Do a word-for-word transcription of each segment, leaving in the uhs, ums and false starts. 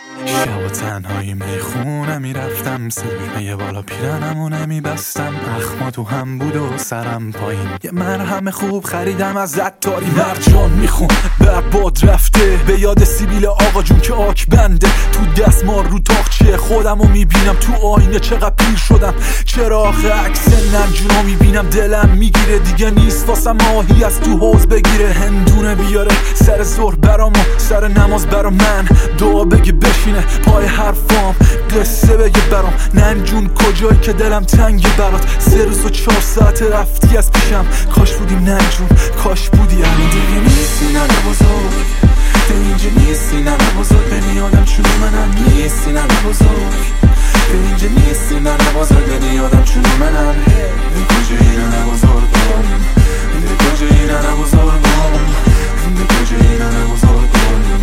شب و تنهایی میخونه میرفتم، سیبیل بالا پیرنمو نمیبستم، اخما تو هم بود و سرم پایین، یه مرهم خوب خریدم از عطاری مرجان میخون برباد رفته، به یاد سیبیل آقا جون که آک بنده، تو دستمال رو تاقچه خودمو میبینم، تو آینه چقدر پیر شدم، چرا آخه عکس ننجونو میبینم دلم میگیره، دیگه نیست واسم ماهی از تو حوض بگیره، هندونه بیاره سر ظهر برام و سر نماز برا من، دعا بگه بشینه پای حرفام، قصه بگه برام ننجون کجایی که دلم تنگه برات، سه روز و چهار ساعت رفتی از پیشم، کاش بودیم ننجون کاش بودی الان، دیگه نیستی ننه بزرگ، ده اینجا نیستی ننه بزرگ، بنی آدم چونو منم نیستی ننه بزرگ، ده اینجا نیستی ننه بزرگ، بنی آدم چونو منم، ده کجایی ننه بزرگم، ده کجایی ننه بزرگم، ده کجایی ننه بزرگم،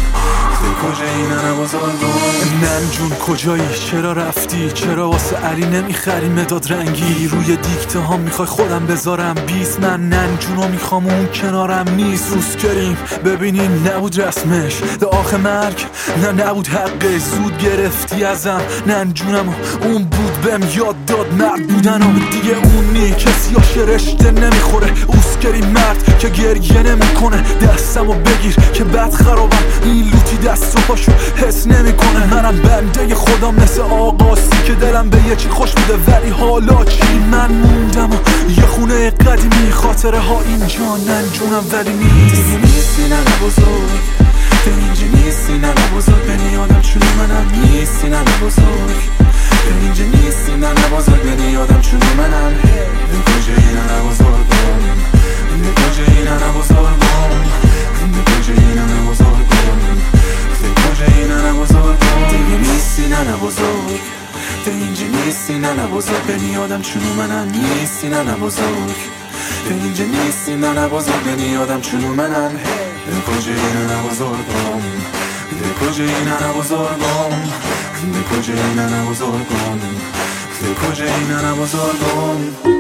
کجایی ننه بزرگم. ننجون کجایی؟ چرا رفتی؟ چرا واسه علی نمیخری مداد رنگی؟ روی دیکته ها میخوای خودم بذارم بیست، من ننجونو میخوام اون کنارم نیست، روز کریم ببینین نبود رسمش، ده آخه مرگ نه نبود حقش، زود گرفتی ازم ننجونم، اون بود بهم یاد داد مرد بودن و دیگه اون نی، کسی هاش رشته نمیخوره، اوسکری مرد که گریه نمیکنه، دستمو بگیر که بد خرابم، این لوتی دست و پاشو حس نمیکنه، منم بنده خودم مثل آقاسی که دلم به یه چی خوش بوده ولی حالا چی، من موندم و یه خونه قدیمی، خاطره ها اینجا ننجونم ولی نیست، دیگه نیستی ننه بزرگ، ده اینجا نیستی ننه بزرگ، بنی آدم چونو منم نیستی ننه بزرگ، ده اینجا نیستی ننه بزرگ، بنی آدم چونو منم، ده کجایی ننه بزرگم، ده کجایی ننه بزرگم، ده کجایی ننه بزرگم، ده کجایی ننه بزرگم، دیگه نیستی ننه بزرگ، ده اینجا نیستی ننه بزرگ، بنی آدم چونو منم نیستی ننه بزرگ، ده اینجا نیستی ننه بزرگ، بنی آدم چونو منم، ده کجایی ننه بزرگم، ده کجایی ننه بزرگم، ده کجایی ننه بزرگم، ده کجایی ننه بزرگم.